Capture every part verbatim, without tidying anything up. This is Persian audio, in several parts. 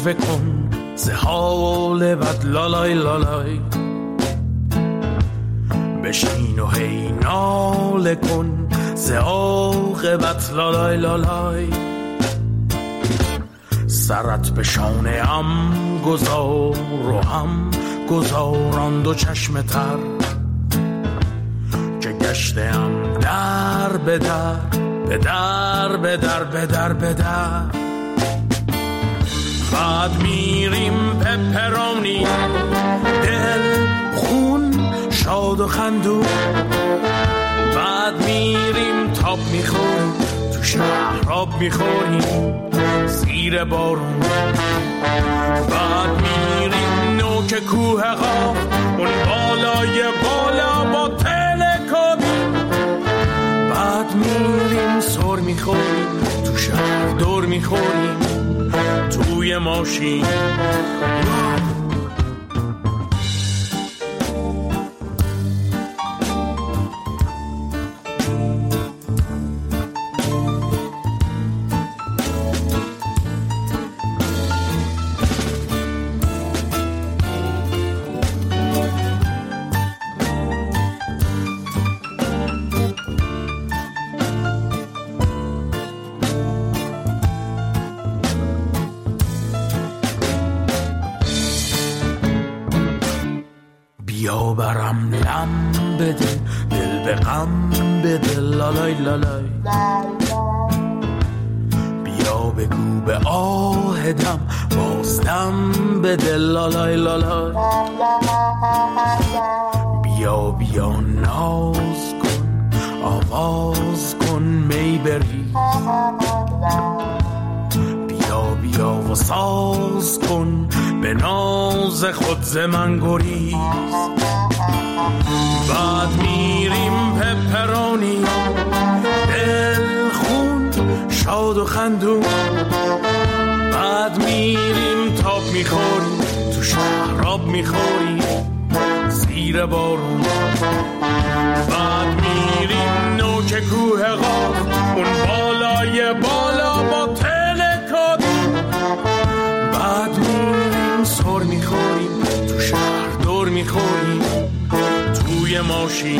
شکوه کن ز حال بد لالای لالای، بشین و هی ناله کن ز عاقبت لالای لالای. سرت به شانه ام گذار و هم گذاران دو چشم تر، که گشتم در به در به در به در به در به در. بعد میریم پپرانی دل خون شاد و خندون، بعد میریم تاب میخوریم تو شهر آب میخوریم زیر بارون. بعد میریم نوک کوه قاف اون بالای بالا با تلکابی. بعد میریم سر میخوریم تو شهر دور میخوریم توی ماشین. بیا برم لم بده دل به غم بده لالای لالای. بیا بگو به آهدم بازدم بده لالای لالای. بیا بیا ناز کن آواز کن می بریز، بیا بیا و ساز کن به ناز خود ز من گریز. بعد میریم پپرانی دل خون شاد و خندون، بعد میریم تاب میخوریم تو شهر آب میخوریم زیر بارون. بعد میریم نوک کوه قاف اون بالای بالا با تلکابی. بعد میریم سر میخوریم تو شهر دور میخوریم توی ماشین.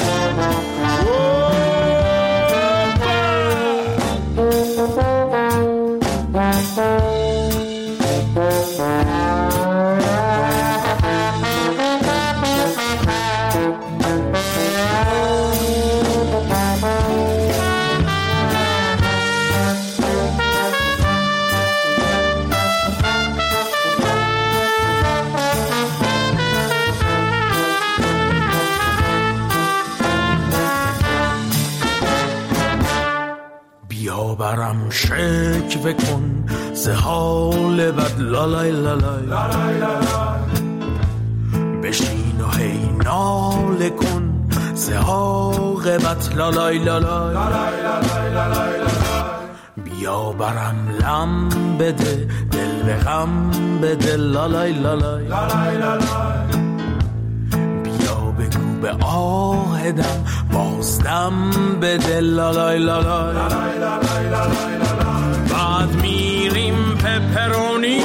بیا برم شکوه کن ز حال بد لالای لالای. بشین و هی ناله کن ز عاقبت لالای لالای. بیا برم لم بده دل به غم بده لالای لالای. به آهدم بازدم بده لالای لالای. بعد میریم پپرونی.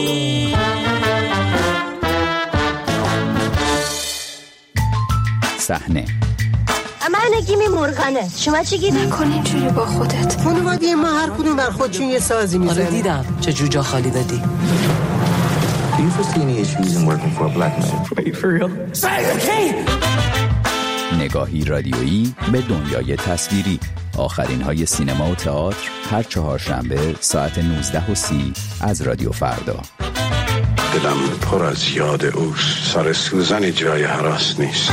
صحنه من نگیمی مرغنه، شما چی گیری؟ نکن اینجوری با خودت. خانواده ما هر کدوم بر خودشون یه سازی میزنن. آره دیدم چه جوجا خالی دادی. Do you foresee any issues in working for a black man? Are you for real? نگاهی رادیویی به دنیای تصویری. آخرین های سینما و تئاتر هر چهارشنبه ساعت نوزده و سی از رادیو فردا. دلم پر از یاد اوست، سر سوزن جای هراس نیست.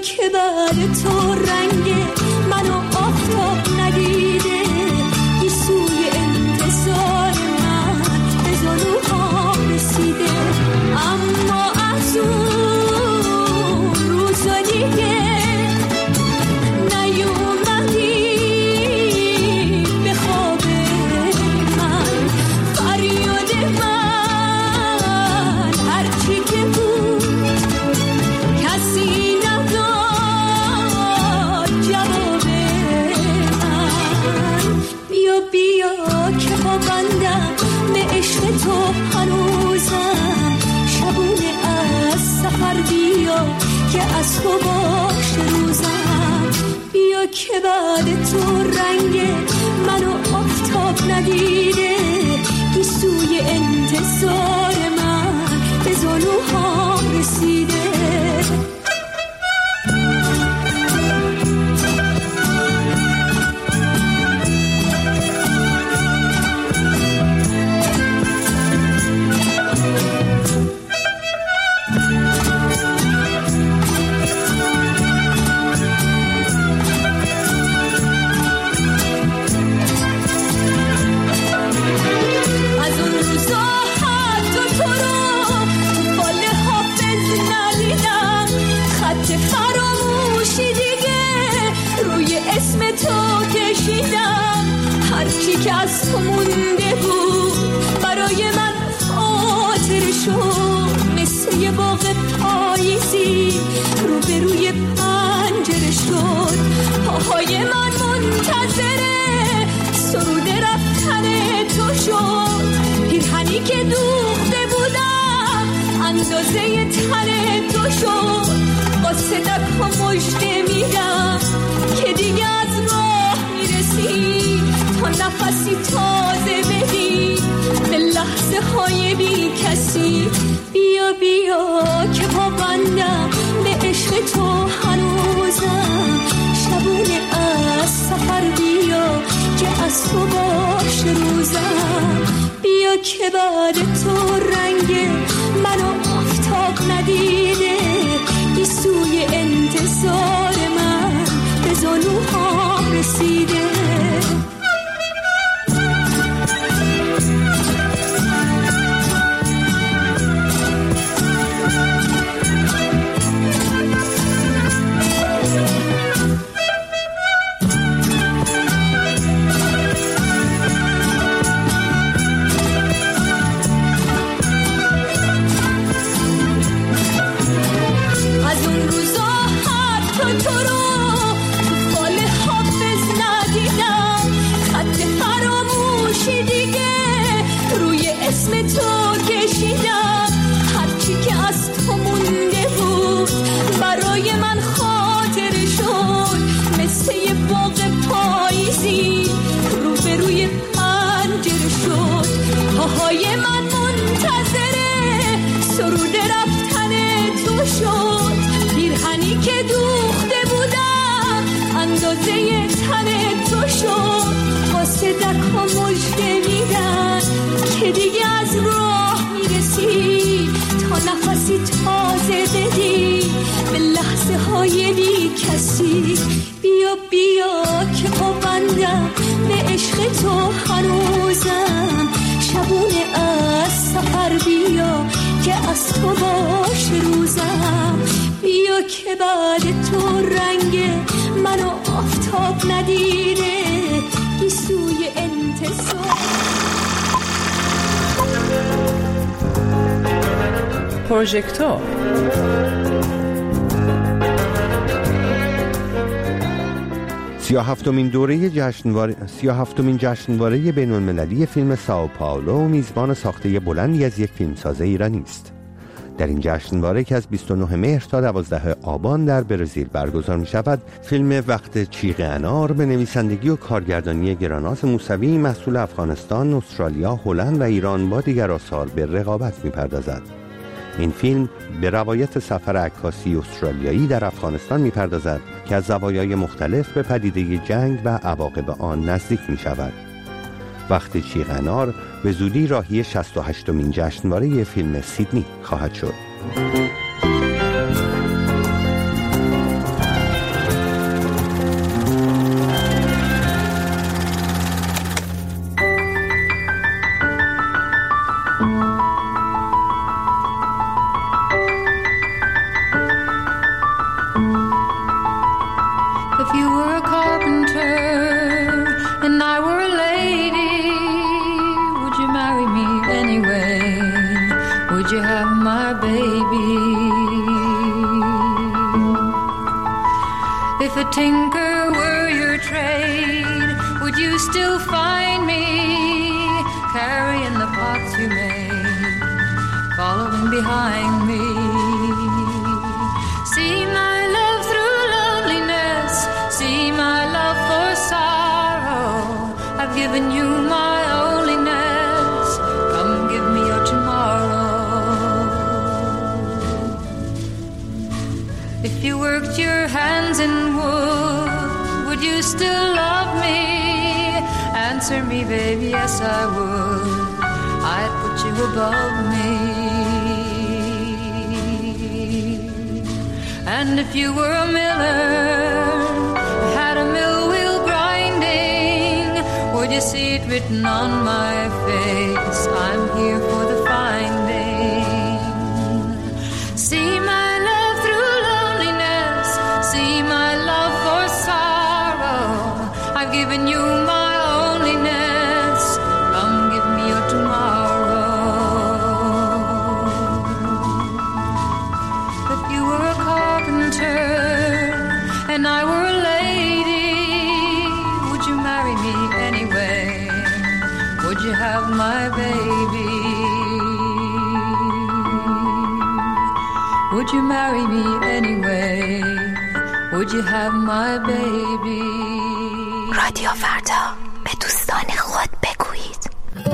که بعد تو رنگ منو آفتاب ندیده گیسوی انتظار من به زانوهام رسیده اما از اون روزا دیگه نیومدی به خواب من فریاد من هرچی که بود کسی نداد جواب من بیا بیا که با بندم به عشق تو هنوزم شبونه از سفر بیا که از تو باش روزم بیا که بعد تو رنگ منو آفتاب ندیده گیسوی انتظار من به زانوهام رسیده که از تو مونده بود برای من خاطر شد مثل یه باغ پاییزی رو به روی پنجره شد پاهای من منتظره سرود رفتن تو شد پیرهنی که دوخته بودم اندازه تن تو شد با صدق و مژده میدم که دیگه از راه میرسی تا نفسی تازه بدی به لحظه های بی کسی بیا بیا که با بندم به عشق تو هنوزم شبونه از سفر بیا که از تو باش روزم بیا که بعد تو رنگ منو آفتاب ندیده گیسوی انتظار من به زانوهام رسیده بیا بیا که پابندم به عشق تو هنوزم شبونه از سفر بیا که از تو باش روزم بیا که بعد تو رنگ منو آفتاب ندیده گیسوی انتظار پروژکتور سیاه هفتمین دوره جشنواره سیاه هفتمین جشنواره بین‌المللی فیلم سائو پائولو میزبان ساخته بلندی از یک فیلمساز ایرانی است. در این جشنواره که از بیست و نه مهر تا دوازده آبان در برزیل برگزار می شود، فیلم وقت چیغ انار به نویسندگی و کارگردانی گراناز موسوی محصول افغانستان، استرالیا، هلند و ایران با دیگر آثار به رقابت می پردازد. این فیلم به روایت سفر عکاسی استرالیایی در افغانستان می پردازد که از زوایای مختلف به پدیده جنگ و عواقب آن نزدیک می شود. وقت چیغ انار به زودی راهی شصت و هشتمین جشنواره فیلم سیدنی خواهد شد. would you have my baby? If a tinker were your trade, would you still find me carrying the pots you made, following behind me? See my love through loneliness, see my love for sorrow. I've given you my onlyness, come give me your tomorrow. If you worked your hands in wood, would you still love me? Answer me, baby, yes I would. I'd put you above me. And if you were a miller, had a mill wheel grinding, would you see it written on my face, I'm here for the finding? See my love through loneliness, see my love for sorrow. I've given you my onlyness, come give me your tomorrow. If you were a carpenter and I were a lady, would you marry me anyway? Would you have my baby? Would you marry me anyway? Would you have my baby? رادیو فردا، به دوستان خود بگویید.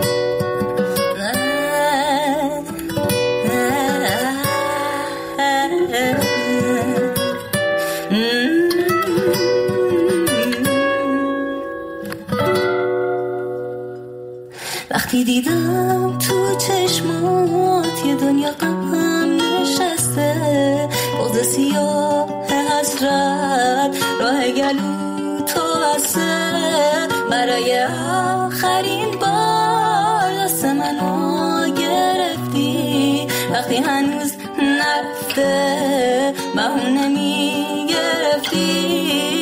وقتی دیدم تو چشمات یه دنیا غم نشسته، بغض سیاه حسرت راه گلو تو بسته، برای آخرین بار دست منو گرفتی، وقتی هنوز نرفته بهونه می گرفتی.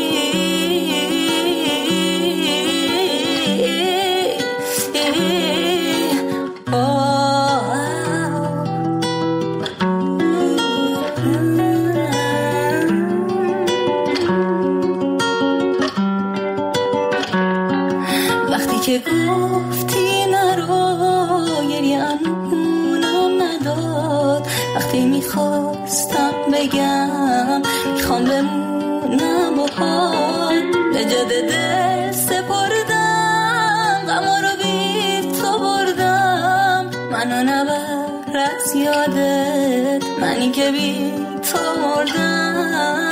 که گفتی نرو گریه انونم نداد، وقتی میخواستم بگم میخوام بمونم باهات، به جاده دل سپردم غما رو بی تو بردم، منو نبر از یادت، منی که بی تو مردم.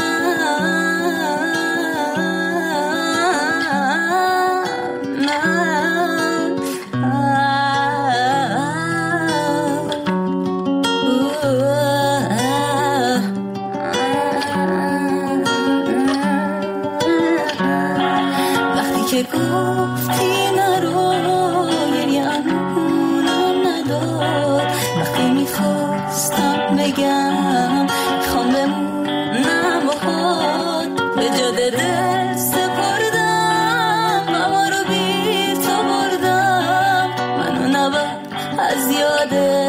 که گفتی نرو گریه انونم نداد، وقتی میخواستم بگم میخوام بمونم باهات، به جاده دل سپردم غما رو بی تو بردم، منو نبر از یادت،